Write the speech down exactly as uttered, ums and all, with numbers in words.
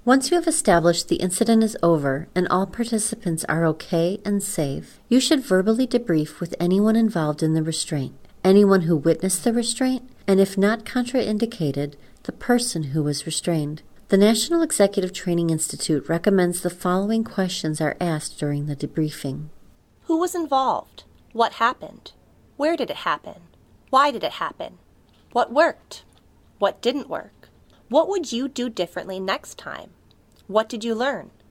Once you have established the incident is over and all participants are okay and safe, you should verbally debrief with anyone involved in the restraint, anyone who witnessed the restraint, and if not contraindicated, the person who was restrained. The National Executive Training Institute recommends the following questions are asked during the debriefing. Who was involved? What happened? Where did it happen? Why did it happen? What worked? What didn't work? What would you do differently next time? What did you learn?